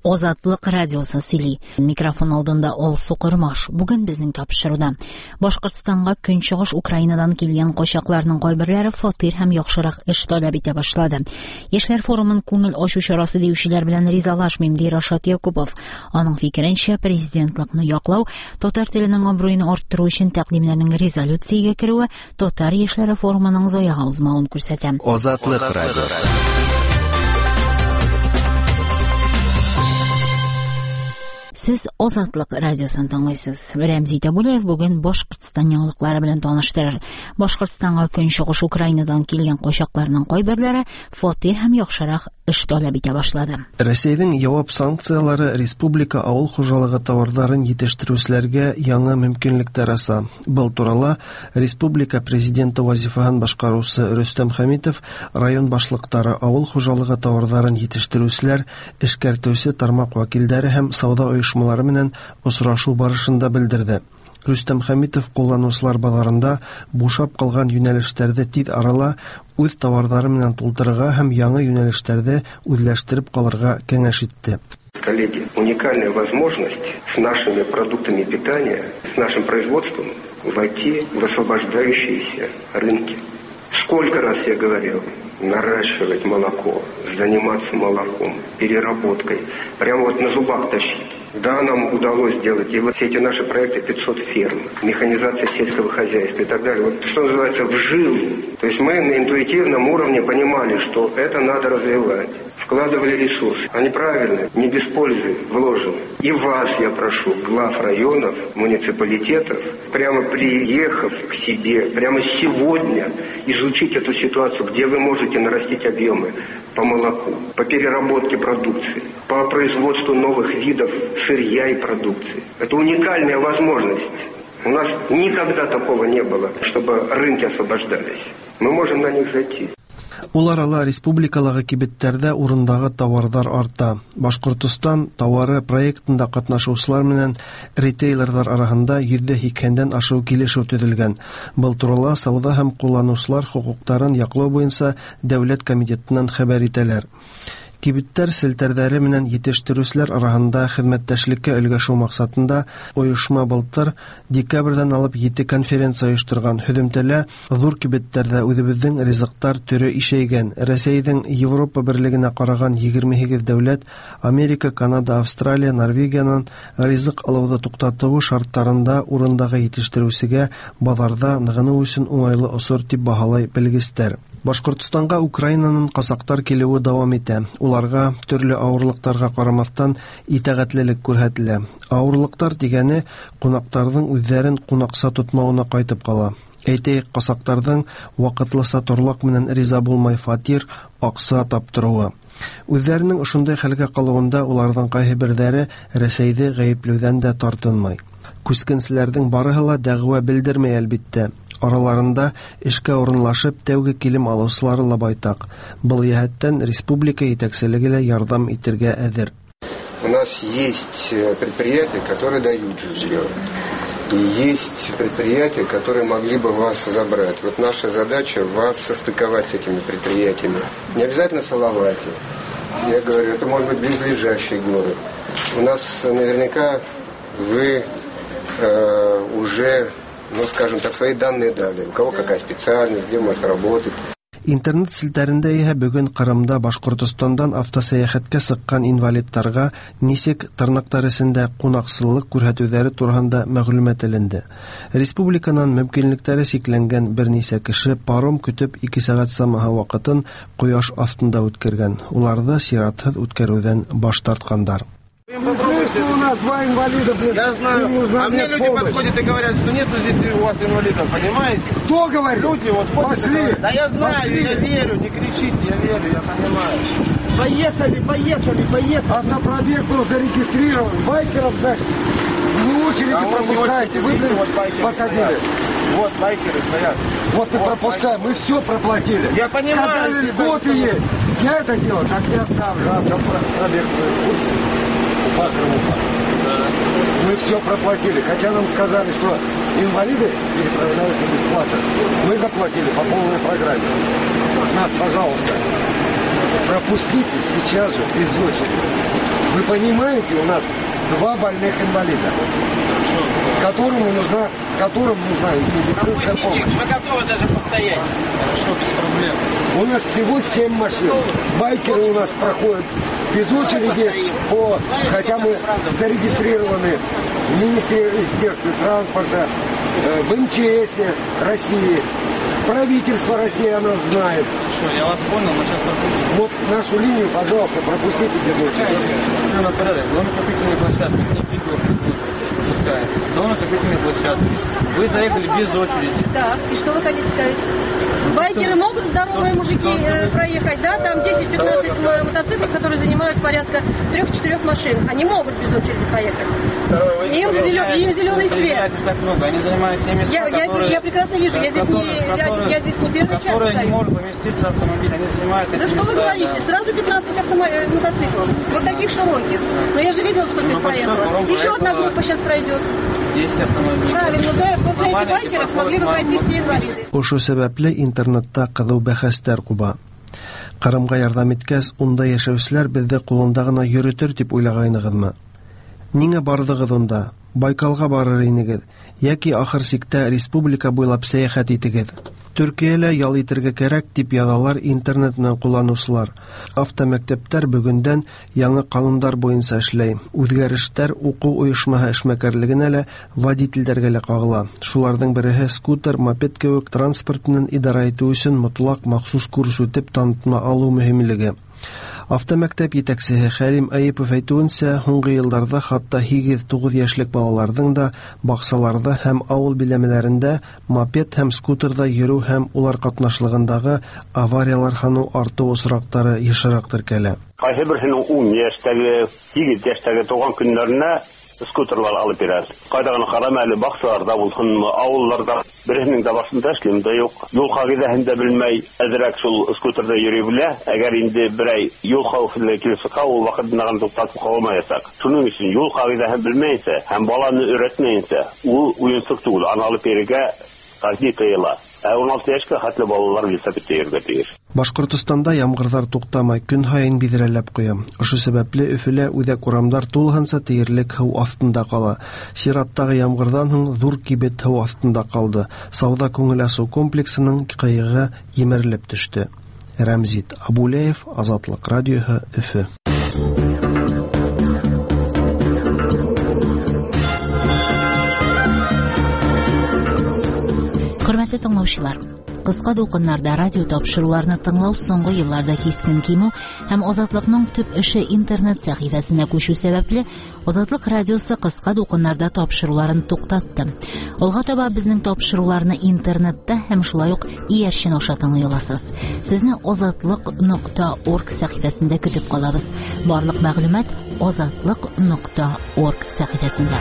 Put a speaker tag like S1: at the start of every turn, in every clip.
S1: Азатлык радиосы сөйли. Микрофон алдында Ал Сукырмаш. Бүген безнең тапшыруда Башкортстанга көнчыгыш Украинадан килгән качакларның кайберләре фатир һәм яхшырак эш таләп итә башлады. Яшьләр форумын күңел ачу чарасы диючеләр белән ризалашмыйм ди Рашат Якубов. Аның фикеренчә, президентлыкны яклау, татар теленең абруен арттыру өчен тәкъдимнәрнең резолюциягә керүе татар яшьләре форумының заяга узмавын күрсәтә.
S2: Азатлык радиосы.
S1: Сез Азатлык радиосын тыңлыйсыз. Рәмзи Табулаев бүген Башкортстан яңалыклары белән таныштырыр. Башкортстанга көнчыгыш Украинадан килгән качакларның кайберләре фатир һәм яхшырак эш таләп итә башлады.
S3: Россиянең явап санкциялары республика авыл хуҗалыгы товарларын җитештерүчеләргә яңа мөмкинлекләр аса. Был турында республика президенты вазифаһын башкаручы Рөстәм Хәмитов район башлыктары, авыл хуҗалыгы товарларын җитештерүчеләр, эшкәртүче тармак вәкилләре һәм сауда оешмалары белән очрашу барышында белдерде. Рөстәм Хәмитов кулланучылар базарында бушап калган юнәлешләрдә тиз арала үз товарлары белән тултырырга һәм яңа юнәлешләрдә үзләштереп калырга киңәш итте.
S4: Коллеги, уникальная возможность с нашими продуктами питания, с нашим производством войти в освобождающиеся рынки. Сколько раз я говорил, наращивать молоко, заниматься молоком, переработкой, прямо вот на зубах тащить. Да, нам удалось сделать, и вот все эти наши проекты, 500 ферм, механизация сельского хозяйства и так далее, вот что называется в жилу. То есть мы на интуитивном уровне понимали, что это надо развивать. Вкладывали ресурсы. Они правильно, не без пользы вложены. И вас я прошу, глав районов, муниципалитетов, прямо приехав к себе, прямо сегодня изучить эту ситуацию, где вы можете нарастить объемы по молоку, по переработке продукции, по производству новых видов сырья и продукции. Это уникальная возможность. У нас никогда такого не было, чтобы рынки освобождались. Мы можем на них зайти.
S3: Улар ала республикаларга кибеттәрдә урындагы товарлар арта. Башкортстан товары проектында катнашучылар менән ритейлерлар арасында 180дән ашу килешү төзелгән. Был турында сауда һәм кулланучылар хукукларын яклау буенча дәүләт комитетыннан хәбәр итәләр. Кибеттәр селтәрдәре менән җитештерүчеләр арасында хезмәттәшлеккә өлгәшү максатында оешма былтыр декабрьдән алып 7 конференция оештырган. Һөдемтәлә зур кибеттәрдә үзебезнең ризыктар төре ишәйгән. Россиянең Европа берлегенә караган 28 дәүләт, Америка, Канада, Австралия, Норвегиянан ризык алуды туктату шартларында урындагы җитештерүчегә базарда ныгыну өчен уңайлы осыр дип баһалай белгечләр. Башкортстанга Украинаның казактар килүе дәвам итә. Уларга төрле авырлыктарга карамастан итәгатьлелек күрһәтелә. Авырлыктар дигәне кунактарның үзләрен кунакса тотмауына кайтып кала. Әйтәйек, казактарның вакытлыса торлык менән риза булмай фатир, акса таптыруы. Үзләренең ошондай хәлгә калуында уларның кайберләре Рәсәйдә гаепләүдән дә тартынмый. Күскенселәрнең барыһы ла дәгъва белдермәй, әлбиттә. Араларында эшкә урынлашып тәүге килем алучылары ла байтак. Был яһәттән республика итәкчелеге лә ярдәм итәргә әзер.
S4: У нас есть предприятия, которые дают жилье. И есть предприятия, которые могли бы вас забрать. Вот наша задача вас состыковать с этими предприятиями. Не обязательно Салавате. Я говорю, это может быть близлежащий город. У нас наверняка вы уже, скажем так, свои данные дали. У кого какая специальность, где может работать.
S3: Интернет селтәрендә иһә бүген Кырымда Башкортстандан автосәяхәткә сыккан инвалидтарга нисек тырнактарысында кунаксызлык күрһәтүләре турында мәгълүмат эленде. Республиканың мөмкинлекләре сикләнгән берничә кеше паром көтеп 2 сәгать самаһы вакытын кояш астында үткәргән. Уларда сиратһыз үткәрүдән баш тарткандар.
S5: У нас 2 инвалида,
S6: я знаю, а мне люди подходят и говорят, что нету здесь у вас инвалидов, понимаете?
S5: Кто говорит?
S6: Люди вот
S5: пошли.
S6: Да я знаю, пошли. Я верю, не кричите, я верю, я понимаю.
S5: Поехали. Автопробег был зарегистрирован, байкеров дальше. Вы очереди пропускаете, вы посадили.
S6: Вот байкеры стоят.
S5: Вот ты пропускай, мы все проплатили.
S6: Я понимаю.
S5: Сказали, льготы есть. Я это дело так не оставлю. Автопробег мы все проплатили, хотя нам сказали, что инвалиды переправляются бесплатно. Мы заплатили по полной программе. Нас, пожалуйста. пропустите сейчас же без очереди. Вы понимаете, у нас 2 больных инвалида, которым нужна медицинская помощь.
S6: Мы готовы даже постоять. Хорошо, без проблем.
S5: У нас всего 7 машин. Байкеры у нас проходят без очереди, хотя мы зарегистрированы в Министерстве транспорта, в МЧС России. Правительство России о нас знает.
S6: Хорошо, я вас понял, мы сейчас пропустим.
S5: Вот нашу линию, пожалуйста, пропустите без очереди.
S6: Все на порядок. До накопительной площадки. Не пускается. До накопительной площадки. Вы заехали без очереди.
S7: Так, и что вы хотите сказать? Байкеры могут, здоровые мужики, проехать, да? Там 10-15 мотоциклов, которые занимают порядка 3-4 машин. Они могут без очереди проехать. Им зеленый свет.
S6: Так много. Они занимают те места,
S7: я прекрасно вижу. Я здесь не первый час стою.
S6: Которые не могут поместиться автомобиль. Они занимают эти
S7: Да что
S6: места,
S7: вы говорите? Сразу 15 мотоциклов. Вот таких широких. Но я же видела, сколько их проехало. Еще одна группа сейчас пройдет.
S6: Есть автомобиль.
S7: Правильно, да. Вот за эти байкеров могли бы пройти все инвалиды.
S3: Ошо сәбәпле интернетта кызу бәхәсләр куба. Кырымга ярдәм иткәс, унда яшәүчеләр бездә кулында гына йөрүтер дип уйлагайныгызмы? Нигә бардыгыз онда? Байкалга барыр инегез, яки ахыр сиктә республика буйлап сәяхәт итегез. Төркиялә ял итәргә кирәк дип язалар интернетны кулланучылар. Автомәктәптәр бүгендән яңа кануннар буенча эшләй. Үзгәрештәр уку оешмаһы эшмәкәрлегенә лә водительләргә лә кагыла. Шуларның береһе скутер, мопед кебек транспортны идара итү өчен мотлак махсус курс үтеп танытма алу мөһимлеге. Автомәктәп җитәкчесе Хәлим Әйепов әйтүенчә, һуңгы елларда хатта 8-9 яшьлек балаларның да баксаларда һәм авыл биләмәләрендә мопед һәм скутерда йөрү һәм улар катнашлыгындагы авариялар һану арту осрактары ешрак теркәлә.
S8: Кайсы берсенең 10 яшьтәге, 7 яшьтәге туган көннәренә скутерлар алып бирәр. Кайдагы харам әле баксаларда булсын, авылларда берсенең дә башында эшлемдә юк. Юл кагыйдаһын да белмәй, әзрәк шул скутерда йөри белә. Әгәр инде берәй юл хәвефле килсә, ул вакытнан туктатып калмаячак. Шуның өчен юл кагыйдаһын белмәйсә һәм баланы өйрәтмәйсә, ул уенсыз түгел, аны алып йөрергә тәкъдим ителә. 16 яшькә хәтле балалар велосипедта йөрергә тиеш.
S3: Башкортстанда яңгырлар туктамай, көн һайын бидрәләп куя. Ошо сәбәпле Өфөлә үзәк урамдар тулганса тиерлек һыу астында кала. Сираттагы яңгырдан соң зур кибет һыу астында калды. Сауда күңел ачу комплексының кыйыгы емерелеп төште. Рәмзит Абулеев, Азатлык радиоһы, Өфө.
S1: Хөрмәтле тыңлаучылар, кыска дулкыннарда радио тапшыруларны тыңлау соңгы елларда кискен кимү һәм Азатлыкның төп эше интернет сәхифәсенә күчү сәбәпле Азатлык радиосы кыска дулкыннарда тапшыруларын туктатты. Алга таба безнең тапшыруларны интернетта һәм шулай ук иярчен аша тыңлый аласыз. Сезне azatlyk.org сәхифәсендә көтеп калабыз. Барлык мәгълүмат azatlyk.org сәхифәсендә.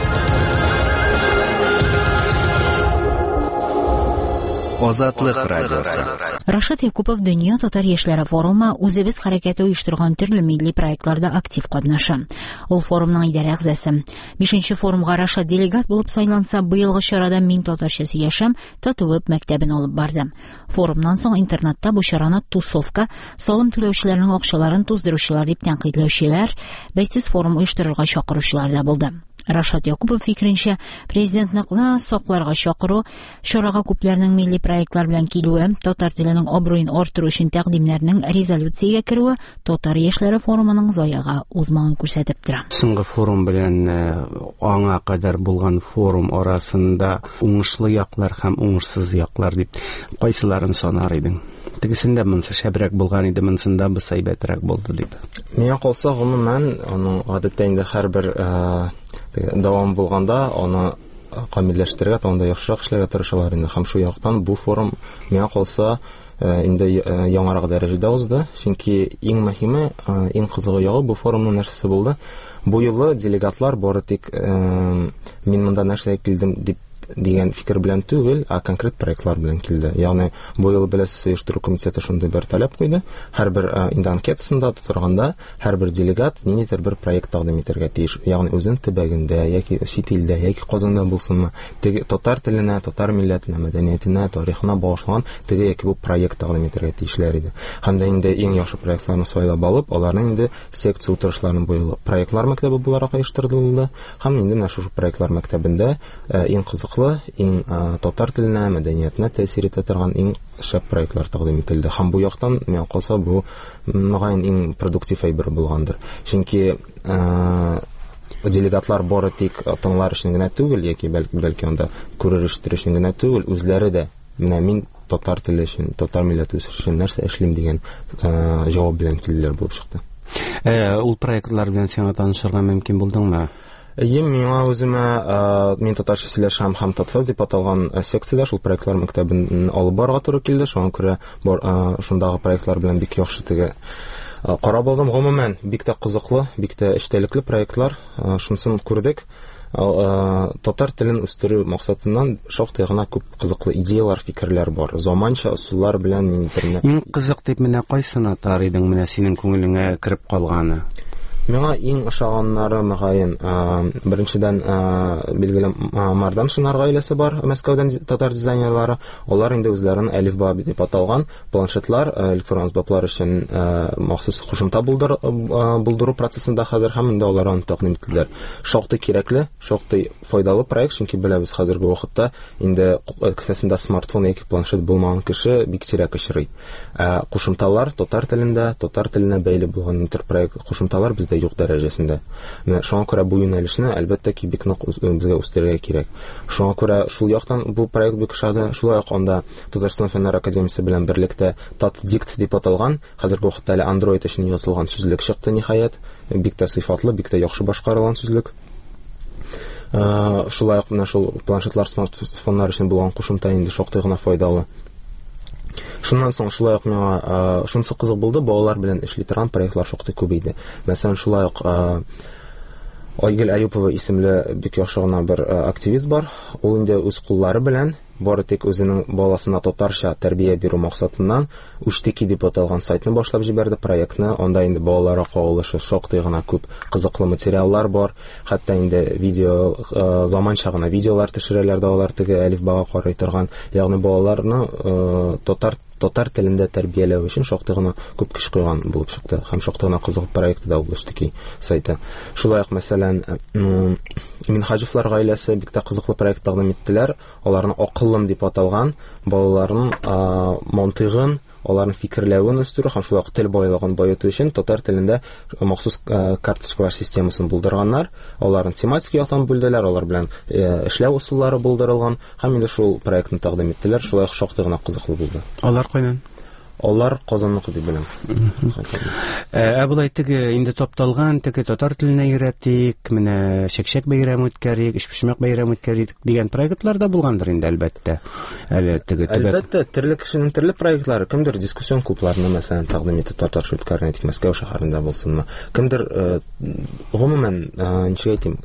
S2: Азатлык радиосы.
S1: Рашид Якупов Дөнья татар яшьләре форумы үзебез хәрәкәте оештырган төрле милли проектларда актив катнаша. Ул форумның идарә әгъзасы. 5нче форумга Рашид делегат булып сайланса, быелгы чарада мин татарча сөйләшәм ТТВ мәктәбен алып барды. Форумнан соң интернетта бу чараны тусовка, салым түләүчеләрнең акчаларын туздыручылар дип тәнкыйтьләүчеләр, бәйсез форум оештырырга чакыручылар да булды. Рашид Якупов фикеренчә, президентны сакларга чакыру, чарага күпләрнең милли проектлар белән килүе, татар теленең абруен артыру өчен тәкъдимнәрнең резолюциягә керүе татар яшьләре форумының заяга узмагын күрсәтеп тора.
S9: Соңгы форум белән аңа кадәр булган форум арасында уңышлы яклар һәм уңышсыз яклар дип кайсыларын санар идең? Тегесендә монсы шәбрәк булган иде, монсында бу сәйбәтрәк булды дип.
S10: Миңа калса, гомумән, аның гадәттә инде һәрбер дәвам булганда аны камилләштерергә, анда яхшырак эшләргә тырышалар инде. Һәм шу яктан бу форум миңа калса инде яңарак дәрәҗәдә узды. Чөнки иң мөһиме, иң кызыгы ягы бу форумның нәрсәсе булды. Бу юлы делегатлар бары тик мин монда нәрсәгә килдем дип дигән фикер белән түгел, конкрет проектлар белән килде. Ягъни бу ел беләсез, оештыру комитеты шундый бер таләп куйды. Һәрбер инде анкетасында тутырганда һәрбер делегат ниндидер бер проект тәкъдим итәргә тиеш. Ягъни үзен төбәгендә яки чит илдә яки Казанда булсынмы, теге татар теленә, татар милләтенә, мәдәниятенә, тарихына багышланган теге яки бу проект тәкъдим итәргә тиешләр иде. Һәм дә инде иң яхшы проектларны сайлап алып, аларның инде секция утырышларын бу ел проектлар мәктәбе буларак оештырылды. Һәм инде менә шушы проектлар мәктәбендә иң кызыклы, иң татар теленә, мәдәниятенә тәэсир итә торган иң шәп проектлар тәкъдим ителде. Һәм бу яктан миңа калса бу мөгаен иң продуктив әйбер булгандыр. Чөнки делегатлар бары тик тыңлар өчен генә түгел, яки бәлки анда күрер өчен генә түгел, үзләре дә менә мин татар теле өчен, татар милләте өчен нәрсә эшлим дигән җавап белән килделәр булып чыкты.
S9: Ул проектлар белән сиңа танышырга мөмкин булдыңмы?
S10: Миңа үземә мин татарча сөйләшәм һәм татфил дип аталган секциядә шул проектлар мәктәбен алып барырга туры килде. Шуңа күрә шундагы проектлар белән бик яхшы теге карап алдым. Гомумән бик тә кызыклы, бик тә эчтәлекле проектлар. Шунысын күрдек. Татар телен үстерү максатыннан шактый гына күп кызыклы идеялар, фикерләр бар. Заманча усуллар белән ниндидер.
S9: Иң кызык дип менә кайсын атар идең, менә синең күңелеңә кирип калганы?
S10: Миңа иң ошаганнары мөгаен беренчедән билгеле Мардан Шынар гаиләсе бар, Мәскәүдән татар дизайнерлары. Алар инде үзләренең әлифба дип аталган планшетлар, электрон әсбаплар өчен махсус кушымта булдыру процессында хәзер һәм инде алар аны тәкъдим ителделәр. Шактый кирәкле, шактый файдалы проект, чөнки беләбез хәзерге вакытта инде кесәсендә смартфон яки планшет булмаган кеше бик сирәк очрый. Кушымталар татар телендә, татар теленә бәйле булган интерпроект кушымталар бездә юк дәрәҗәсендә. Менә шуңа күрә бу юнәлешне әлбәттә ки бик нык безгә үстерергә кирәк. Шуңа күрә шул яктан бу проект бик шады. Шулай ук анда Татарстан фәннәр академиясе белән берлектә Татдикт дип аталган, хәзерге вакытта әле Android өчен язылган сүзлек чыкты ниһаять. Бик тә сыйфатлы, бик тә яхшы башкарылган сүзлек. Шулай ук менә шул планшетлар, смартфоннар өчен булган кушымта инде шактый гына файдалы. Шуннан соң шулай ук миңа шунысы кызык булды, балалар белән эшли торган проектлар шактый күп иде. Мәсәлән, шулай ук Айгөл Аюпова исемле бик яхшы гына бер активист бар. Ул инде үз куллары белән бары тик үзенең баласына татарча тәрбия бирү максатыннан Уштеки дип аталган сайтны башлап җибәрде, проектны. Анда инде балаларга кагылышлы шактый гына күп кызыклы материаллар бар. Хәтта инде видео, заманча гына видеолар төшерәләр дә алар теге әлифбага карый торган. Ягъни балаларны татар телендә тәрбияләү өчен шактый гына күп көч куйган булып чыкты. Һәм шактый гына кызык проект да Уштеки сайты. Шулай ук мәсәлән, Минхаҗевлар гаиләсе бик тә кызыклы проект тәкъдим иттеләр. Аларны акыллым дип аталган балаларның мантыгын, аларның фикерләвен үстерү һәм шулай ук тел байлыгын баету өчен татар телендә махсус карточкалар системасын булдырганнар. Аларны тематик яктан бүлделәр, алар белән эшләү усуллары булдырылган һәм инде шул проектны тәкъдим иттеләр. Шулай ук шактый гына кызыклы булды.
S9: Алар кайнан?
S10: Алар Казанныкы дип беләм.
S9: Булай теге инде тапталган, теге татар теленә өйрәтик, менә шәкшәк бәйрәм үткәрик, эшпешмәк бәйрәм үткәрик дигән проектлар да булгандыр инде әлбәттә.
S10: Әлбәттә, төрле кешенең төрле проектлары, кемдер дискуссион клубларны мәсәлән тәкъдим итеп татарча үткәргән, Мәскәү шәһәрендә булсынмы. Кемдер гомумән ничек әйтим,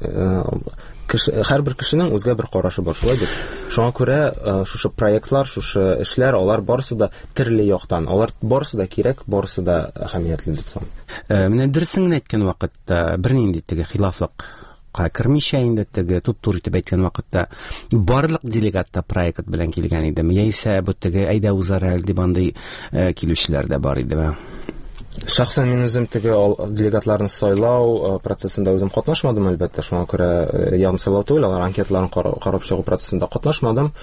S10: һәрбер кешенең үзгә бер карашы бар, шулай дип. Шуңа күрә шушы проектлар, шушы эшләр, алар барысы да төрле яктан, алар барысы да кирәк, барысы да әһәмиятле дип саныйм.
S9: Менә дөресен әйткән вакытта бернинди теге хилафлык кырмыйча инде теге туп-тур итеп әйткән вакытта барлык делегатта проект белән килгән идеме, яисә бу теге әйдә үзара дип андый килүчеләр дә бар идеме?
S10: Шәхсән мин үзем теге делегатларны сайлау процессында үзем катнашмадым, әлбәттә. Шуңа күрә ягъни сайлау түгел, алар анкеталарын карап чыгу процессында катнашмадым.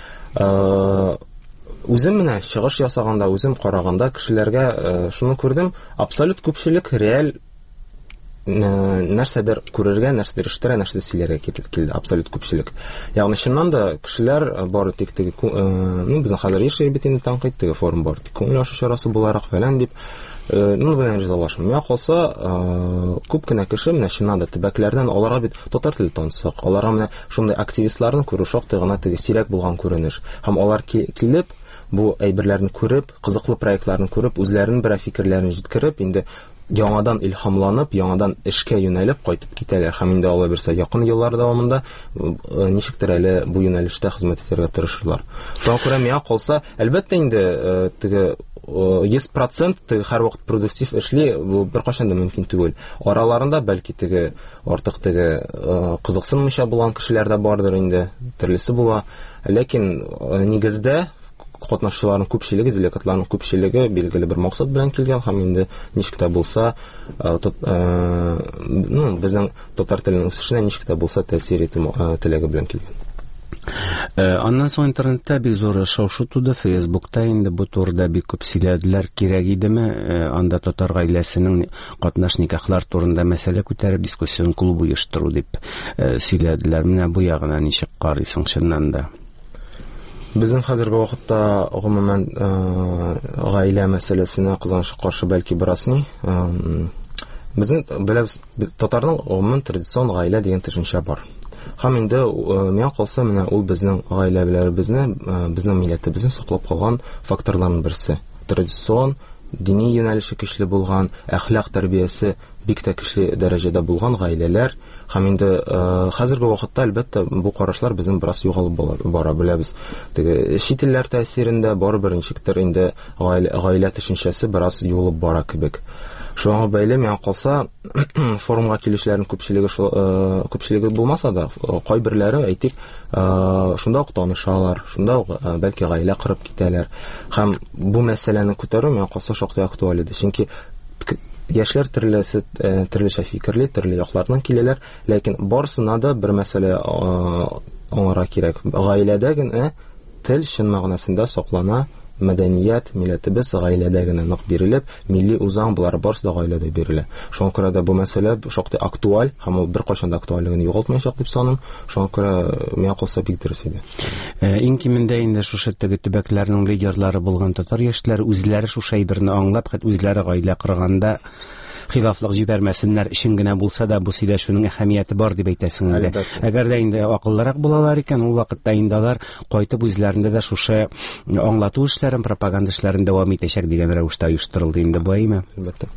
S10: Үзем менә чыгыш ясаганда, үзем караганда кешеләргә шуны күрдем, абсолют күпчелек реаль нәрсәдер күрергә, нәрсәдер ишетергә, нәрсәдер сөйләргә килде, абсолют күпчелек. Ягъни чыннан да кешеләр бары тик теге, безнең хәзер яшәй бит инде тәнкыйть теге форум бар, тик күңел ачу чарасы буларак фәлән дип. Белән ризалашам. Миңа калса, күп кенә кеше менә чыннан да төбәкләрдән аларга бит татар теле тансык. Аларга менә шундый активистларны күрү шактый гына теге сирәк булган күренеш. Һәм алар килеп, бу әйберләрне күреп, кызыклы проектларны күреп, үзләренең бер фикерләрен җиткереп, инде яңадан илһамланып, яңадан эшкә юнәлеп кайтып китәләр. Һәм инде Алла бирсә, якын еллар дәвамында ничектер әле бу юнәлештә хезмәт итәргә тырышырлар. Шуңа күрә миңа калса, әлбәттә инде теге 100% һәр вакыт продуктив эшли, бу беркайчан да мөмкин түгел. Араларында бәлки теге артык теге кызыксынмыйча булган кешеләр дә бардыр инде, төрлесе була. Ләкин нигездә катнашучыларның күпчелеге, делегатларның күпчелеге билгеле бер максат белән килгән һәм инде ничек тә булса, безнең татар теленең үсешенә ничек тә булса тәэсир итү теләге белән килгән.
S9: Аннан соң интернетта бик зур шау-шу туды, Фейсбукта инде бу турыда бик күп сөйләделәр, кирәк идеме анда татар гаиләсенең катнаш никахлар турында мәсьәлә күтәреп дискуссион клубы оештыру дип сөйләделәр. Менә бу ягына ничек карыйсың чыннан да?
S10: Безнең хәзерге вакытта гомумән гаилә мәсьәләсенә кызганыч каршы бәлки бераз ни. Безнең беләбез, татарның гомумән традицион гаилә дигән төшенчә бар. Һәм инде миңа калса, менә ул безнең гаиләләребезне, безнең милләтебезне саклап калган факторларның берсе. Традицион, дини юнәлеше көчле булган, әхлак тәрбиясе бик тә көчле дәрәҗәдә булган гаиләләр. Һәм инде хәзерге вакытта әлбәттә бу карашлар безнең бераз югалып бара, беләбез. Теге чит илләр тәэсирендә барыбер ничектер инде гаилә төшенчәсе бераз юылып бара кебек. Шуңа бәйле миңа калса, форумга килүчеләрнең күпчелеге булмаса да, кайберләре әйтик, шунда ук танышалар, шунда ук бәлки гаилә кырып китәләр. Һәм бу мәсьәләне күтәрү миңа калса шактый актуаль иде. Чөнки яшьләр төрлечә фикерле, төрле яклардан киләләр, ләкин барысына да бер мәсьәлә аңларга кирәк. Гаиләдә генә тел чын мәгънәсендә саклана, мәдәният, милләтебез гаиләдә генә нык бирелеп, милли үзаң булар барысы да гаиләдә бирелә. Шуңа күрә дә бу мәсьәлә шактый актуаль, һәм ул беркайчан да актуальлыгын югалтмаячак дип саныйм. Шуңа күрә миңа калса бик дөрес иде.
S9: Иң кимендә инде шушы теге төбәкләрнең лидерлары булган татар яшьләре үзләре шушы әйберне аңлап, хәтта үзләре гаилә кырганда хилафлык җибәрмәсеннәр, өчен генә булса да бу сөйләшүнең әһәмияте бар дип әйтәсең инде. Әгәр дә инде акыллырак булалар икән, ул вакытта инде алар кайтып үзләрендә дә шушы аңлату эшләрен, пропаганда эшләрен дәвам итәчәк дигән рәвештә оештырылды инде бу әйме.
S10: Әлбәттә.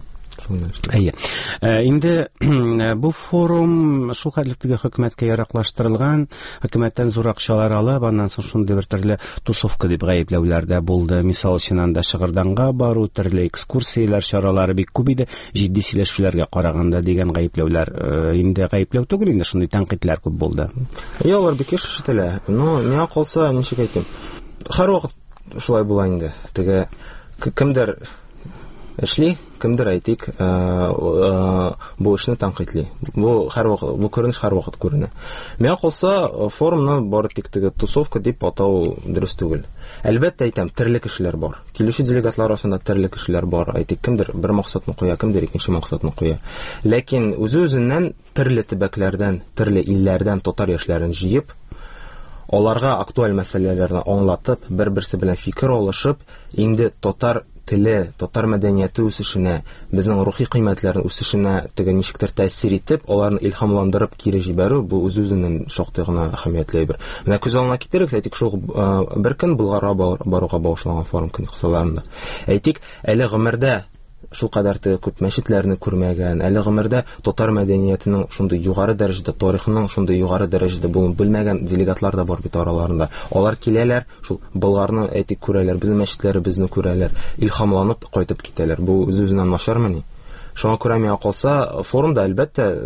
S9: Инде бу форум шул хәтле хөкүмәткә яраклаштырылган, хөкүмәттән зур акчалар алып, аннан соң шундый бер төрле тусовка дип гаепләүләр дә булды. Мисал өчен анда Шыгырданга бару, төрле экскурсиялар, чаралары бик күп иде, җитди сөйләшүләргә караганда дигән гаепләүләр, инде гаепләү түгел, инде шундый тәнкыйтьләр күп булды.
S10: Алар бик ишетелә. Миңа калса, ничек әйтим, һәр вакыт шулай була инде. Теге кемдер эшли, кемдер әйтик, бу эшне тәнкыйтьли. Бу күренеш һәр вакыт күренә. Миңа калса, форумны бары тик теге тусовка дип атау дөрес түгел. Әлбәттә әйтәм, төрле кешеләр бар. Килүче делегатлар арасында төрле кешеләр бар. Әйтик, кемдер бер максатны куя, кемдер икенче максатны куя. Ләкин үзе-үзеннән төрле төбәкләрдән, төрле илләрдән татар яшьләрен җыеп, аларга актуаль мәсьәләләрне аңлатып, бер-берсе белән фикер алышып, инде татар теле, татар мәдәнияте үсешенә, безнең рухи кыйммәтләрнең үсешенә теге ничектер тәэсир итеп, аларны илһамландырып кире җибәрү, бу үз-үзеннән шактый гына әһәмиятле бер. Менә күз алдына китерик, әйтик, шул бер көн Болгарга баруга багышланган форум көн кысаларында. Әйтик, әле гомердә шул кадәр күп мәчетләрне күрмәгән, әле гомердә татар мәдәниятенең шундый югары дәрәҗәдә, тарихының шундый югары дәрәҗәдә булуын белмәгән делегатлар да бар бит араларында. Алар киләләр, шул Болгарны әйтик күрәләр, безнең мәчетләребезне күрәләр, илһамланып кайтып китәләр. Бу үз-үзеннән начармыни? Шуңа күрә миңа калса, форумда әлбәттә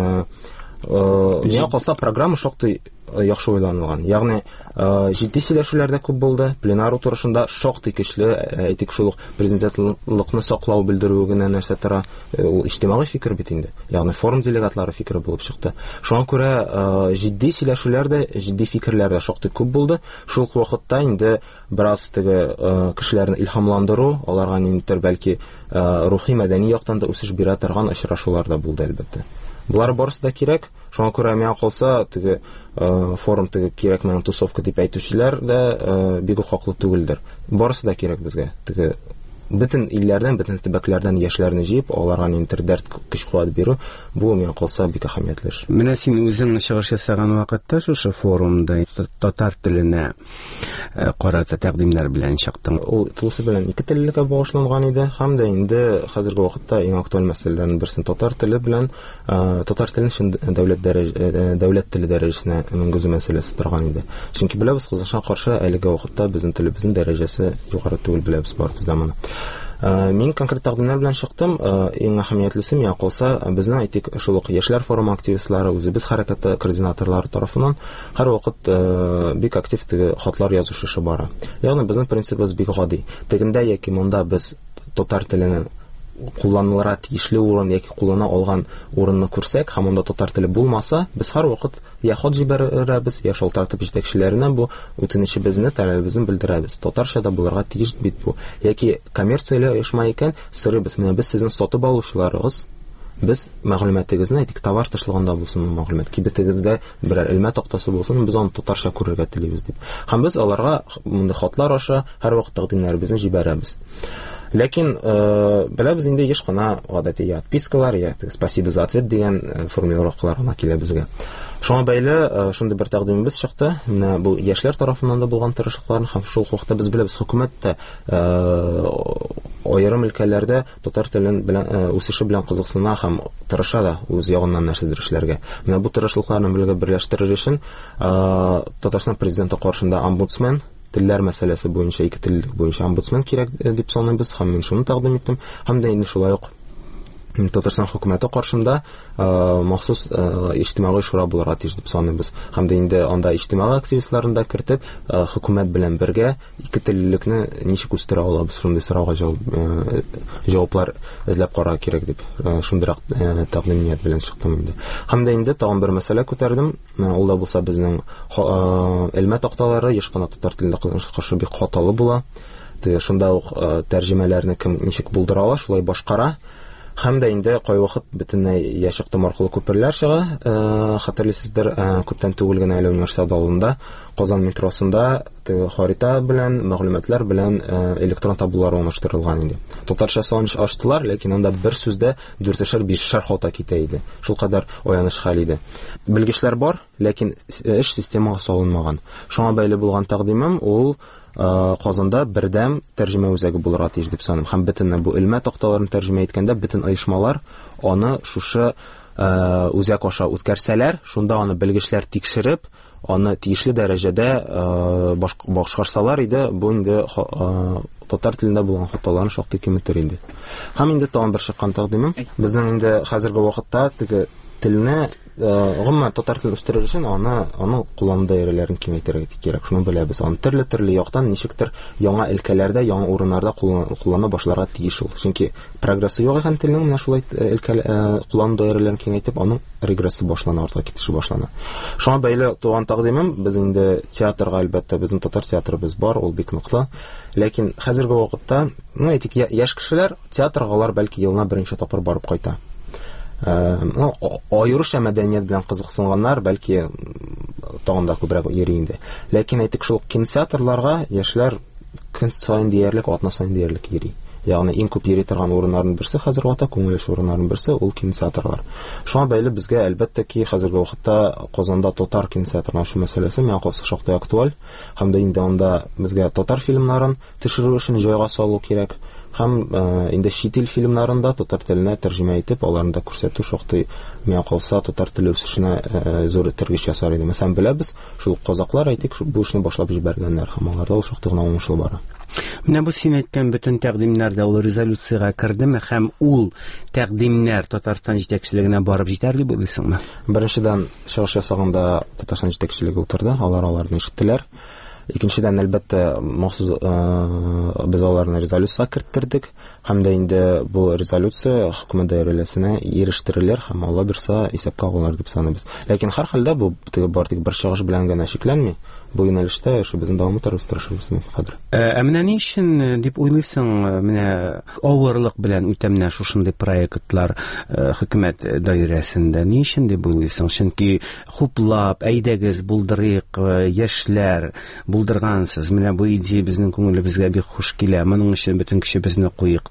S10: миңа калса программа шактый яхшы уйланылган. Ягъни җитди сөйләшүләр дә күп булды. Пленар утырышында шактый көчле, әйтик, шул президентлыкны саклау белдерү генә нәрсә тора. Ул иҗтимагый фикер бит инде. Ягъни форум делегатлары фикере булып чыкты. Шуңа күрә җитди сөйләшүләр дә, җитди фикерләр дә шактый күп булды. Шул вакытта инде бераз теге кешеләрне илһамландыру, аларга ниндидер бәлки рухи мәдәни яктан да үсеш бирә торган очрашулар да булды әлбәттә. Булар барысы да кирәк. Шуңа күрә миңа калса, теге форум теге кирәкмәгән тусовка дип әйтүчеләр дә бик хаклы түгелдер. Барысы да кирәк безгә. Теге бөтен илләрдән, бөтен төбәкләрдән яшьләрне җыеп, аларга ниндидер дәрт, көч-куәт бирү, бу миңа калса бик әһәмиятле эш.
S9: Менә син үзең чыгыш ясаган вакытта шушы форумда татар теленә карата тәкъдимнәр белән чыктың.
S10: Ул тулысы белән ике теллеккә багышланган иде һәм дә инде хәзерге вакытта иң актуаль мәсьәләләрнең берсен татар теле белән татар телен дәүләт теле дәрәҗәсенә менгезү мәсьәләсе торган иде. Чөнки беләбез, Казанга каршы әлеге вакытта безнең телебезнең дәрәҗәсе югары түгел, біләбіз бар бездә моны. Мин конкрет тәкъдимнәр белән чыктым. Иң әһәмиятлесе миңа калса, безнең әйтик шул ук яшьләр форумы активистлары, үзебез хәрәкәте координаторлары тарафыннан һәрвакыт бик актив хатлар языш эше бара. Ягъни безнең принцибыбыз бик гади. Тегендә яки монда без татар телене кулланылырга тиешле урын яки куллана алган урынны күрсәк, һәм монда татар теле булмаса, без һәрвакыт я хат җибәрәбез, я шалтыратып җитәкчеләренә бу үтенечебезне, таләбебезне белдерәбез. Татарча да булырга тиеш бит бу. Яки коммерцияле оешма икән, сорыйбыз, менә без сезнең сатып алучыларыгыз, без мәгълүматыгызны әйтик, товар ташлаганда булсын мәгълүмат, кибетегездә берәр элмә тактасы булсын, без аны татарча күрергә телибез дип. Һәм без аларга монда хатлар аша һәрвакыт тәкъдимнәребезне җибәрәбез. Ләкин беләбез инде еш кына гадәти отпискалар, спасибо за ответ дигән формулировкалар гына килә безгә. Шуңа бәйле шундый бер тәкъдимебез чыкты. Менә бу яшьләр тарафыннан да булган тырышлыкларны һәм шул вакытта без беләбез, хөкүмәт тә аерым өлкәләрдә татар телен белән үсеше белән кызыксына һәм тырыша да үз ягыннан нәрсәдер эшләргә. Менә бу тырышлыкларны берләштерер өчен Татарстан президенты каршында омбудсмен телләр мәсьәләсе буенча, ике тел буенча омбудсмен кирәк дип саныйбыз, һәм мин шуны тәкъдим иттем. Һәм дә инде шулай ук Татарстан хөкүмәте каршында махсус иҗтимагый шура булырга тиеш дип саныйбыз. Һәм дә инде анда иҗтимагый активистларын да кертеп, хөкүмәт белән бергә ике теллекне ничек үстерә алабыз, шундый сорауга җаваплар эзләп карарга кирәк дип шундыйрак тәкъдим ният белән чыктым инде. Һәм дә инде тагын бер мәсьәлә күтәрдем. Ул да булса безнең элмә такталары еш кына татар телендә каршы бик хаталы була. Шунда ук тәрҗемәләрне кем ничек булдыра ала, шулай башкара. Һәм дә инде кай вакыт бөтенләй яшыктым аркылы күперләр чыга. Хәтерлисездер, күптән түгел генә әле университет алдында Казан метросында харита белән, мәгълүматлар белән электрон таблолар урнаштырылган иде. Татарча саныш ачтылар, ләкин анда бер сүздә 4-5 хата китә иде. Шул кадәр аяныч хәл иде. Белгечләр бар, ләкин эш системага салынмаган. Шуңа бәйле булган тәкъдимем ул Казанда бердәм тәрҗемә үзәге булырга тиеш дип саныйм. Һәм бөтен бу элмә такталарын тәрҗемә иткәндә бөтен оешмалар аны шушы үзәк аша үткәрсәләр, шунда аны белгечләр тикшереп, аны тиешле дәрәҗәдә башкарсалар иде, бу инде татар телендә булган хаталарны шактый киметер инде. Һәм инде тагын бер чыккан тәкъдимем, безнең инде хәзерге вакытта телне гомумән татар телен үстерер өчен аны куллану даирәләрен киңәйтергә кирәк. Шуны беләбез. Аны төрле яктан ничектер яңа өлкәләрдә, яңа урыннарда куллана башларга тиеш ул. Чөнки прогрессы юк икән телнең, менә шулай куллану даирәләрен киңәйтеп, аның регрессы башлана, артка китеше башлана. Шуңа бәйле туган тәкъдимем, без инде театрга әлбәттә, безнең татар театрыбыз бар, ул бик ныклы. Ләкин хәзерге вакытта, әйтик, яшь кешеләр театрга алар бәлки елына беренче тапкыр барып кайта. Аеруча мәдәният белән кызыксынганнар бәлки тагын да күбрәк йөри инде. Ләкин әйтик, шул кинотеатрларга яшьләр көн саен диярлек, атна саен диярлек йөри. Ягъни иң күп йөри торган урыннарның берсе хәзер вакытта күңелле урыннарның берсе ул кинотеатрлар. Шуңа бәйле безгә әлбәттә ки хәзерге вакытта Казанда татар кинотеатрына шу мәсьәләсе миңа калса шактый актуаль. Һәм дә инде анда безгә татар фильмнарын төшерү өчен җайга салу кирәк. Һәм инде чит ил фильмнарында татар теленә тәрҗемә итеп, аларны да күрсәтү шактый миңа калса татар теле үсешенә зур тергеч ясар иде. Мәсәлән, беләбез, шул казаклар әйтик, бу эшне башлап җибәргәннәр, һәм аларда ул шактый гына уңышлы бара.
S9: Менә бу син әйткән бөтен тәкъдимнәрдә ул резолюциягә кердеме һәм ул тәкъдимнәр Татарстан җитәкчелегенә барып җитәр дип уйлыйсыңмы?
S10: Беренчедән, чыгыш ясаганда Татарстан җитәкчелеге утырды, аларны ишеттеләр. Икенчедән, әлбәттә, махсус без аларны резолюциягә керттердек, һәм дә инде бу резолюция хөкүмәт даирәсенә ирештерелер һәм Алла бирсә исәпкә алыныр дип саныйбыз. Ләкин һәр хәлдә бу бардык бер чыгыш белән генә шикләнми. Бу юнәлештә эше безнең дәвам итәрбез, тырышабыз хәзер.
S9: Менә ни өчен дип уйлыйсың, менә авырлык белән үтә менә шушындый проектлар хөкүмәт даирәсендә ни өчен дип уйлыйсың? Чөнки хуплап, әйдәгез булдырыйк, яшьләр булдыргансыз. Менә бу идея безнең күңелебезгә бик хуш килә. Моның өчен бөтен кешебезне куйык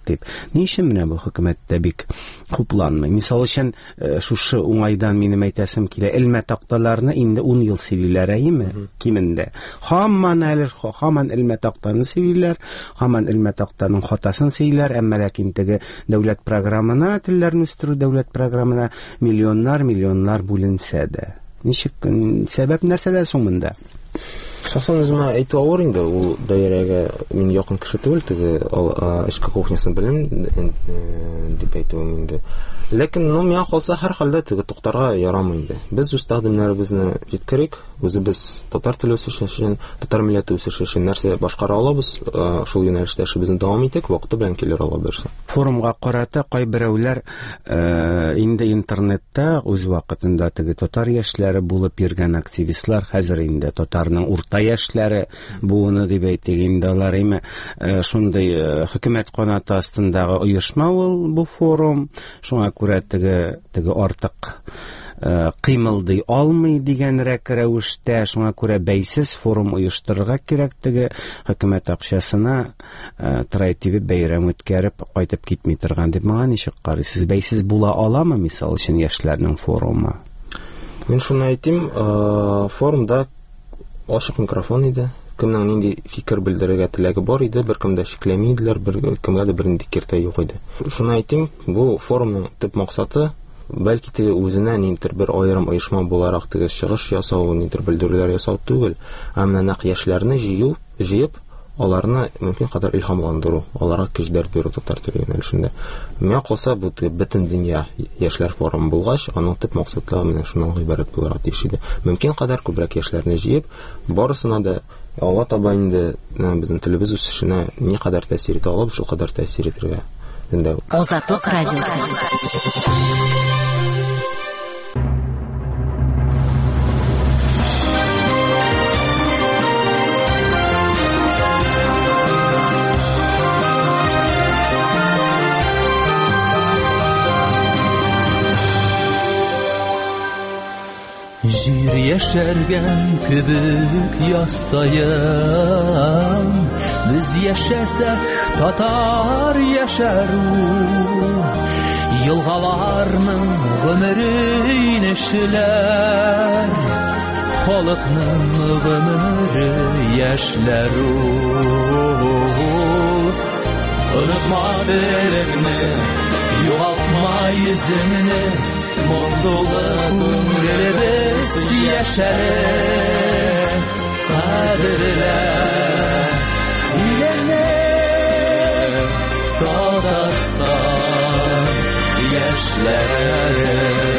S9: дип. Ни өчен менә бу хөкүмәттә бик хупланмый? Мисал өчен, шушы уңайдан минем әйтәсем килә, элмә такталарны инде 10 ел сөйлиләр, әйеме? Кимендә. Һаман элмә тактаны сөйлиләр, һаман элмә тактаның хатасын сөйлиләр, әмма ләкин теге дәүләт программына, телләрне үстерү дәүләт программына миллионнар бүленсә дә. Ничек, сәбәп нәрсәдә соң монда?
S10: Шахсан үземә әйтү авыр инде, ул даирәгә мин якын кеше түгел, теге эшкә кухнясын беләм дип әйтүем инде. Ләкин миңа калса һәр хәлдә теге туктарга ярамый инде. Без үз тәкъдимнәребезне җиткерик, үзебез татар теле үсеше өчен, татар милләте үсеше өчен нәрсә башкара алабыз, шул юнәлештә эшебезне дәвам итик, вакыты белән килер ала берсе.
S9: Форумга карата кайберәүләр инде интернетта үз вакытында теге татар яшьләре булып йөргән активистлар, хәзер инде татарның урта яшьләре буыны дип әйтик инде алар име, шундый хөкүмәт канаты астындагы оешма ул бу форум, шуңа күрә теге артык кыймылдый алмый дигәнрәк рәвештә, шуңа күрә бәйсез форум оештырырга кирәк, теге хөкүмәт акчасына тирәтибе бәйрәм үткәреп кайтып китми торган дип миңа ничек карыйсыз? Бәйсез була аламы, мисал өчен, яшьләрнең форумы?
S10: Мин шуны әйтим, форумда ачык микрофон иде. Кемнең нинди фикер белдерергә теләге бар иде, беркем дә шикләмиделәр, беркемгә дә бернинди киртә юк иде. Шуны әйтим, бу форумның төп максаты бәлки теге үзенә ниндидер бер аерым оешма буларак теге чыгыш ясау, ниндидер белдерүләр ясау түгел, әмма нәкъ яшьләрне җыеп, аларны мөмкин кадәр илһамландыру, аларга көчләр бирү татар теле юнәлешендә. Миңа калса бу бөтен дөнья яшьләр форумы булгач, аның төп максатлары менә шуннан гыйбарәт буларак тиеш иде. Мөмкин кадәр күбрәк яшьләрне җыеп, барысына да Алла таба инде безнең телебез үсешенә ни кадәр тәэсир итә алабыз, шул кадәр тәэсир итәргә.
S1: Азатлык радиосы.
S11: Җир яшәргән кебек ясаям, без яшәсәк татар яшәрү, елгаларның гомерен эшләр, халыкның гомере яшьләрү. Онытма телеңне, югалтма йөзеңне, мондулы күңелебез яшәре, кадерлә илеңне, Татарстан яшьләре.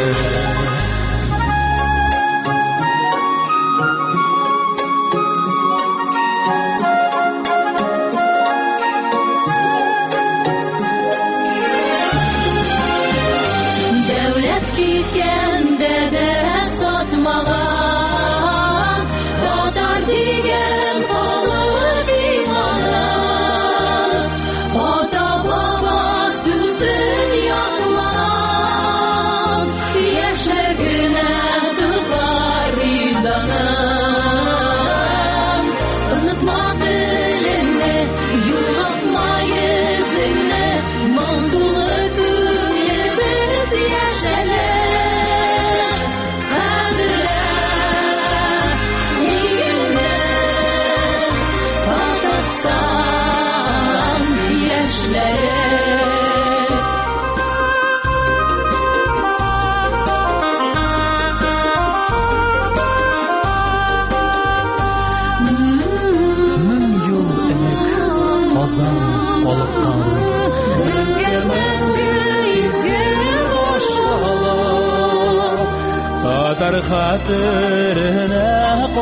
S11: Хатırına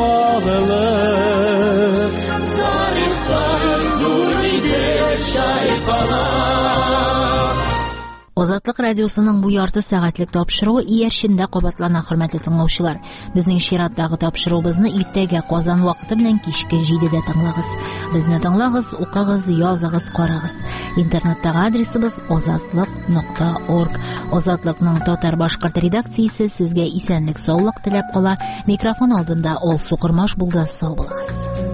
S11: kağılır, tarihta zor idi şaykalar.
S1: Азатлык радиосының бу ярты сәгатьлек тапшыруы иярчендә кабатлана, хөрмәтле тыңлаучылар. Безнең чираттагы тапшыруыбызны иртәгә Казан вакыты белән кичке 7дә тыңлагыз. Безне тыңлагыз, укыгыз, языгыз, карагыз. Интернеттагы адресыбыз azatlyk.org. Азатлыкның татар-башкорт редакциясе сезгә исәнлек, саулык теләп кала. Микрофон алдында Ол Сукырмаш булды. Сау булыгыз.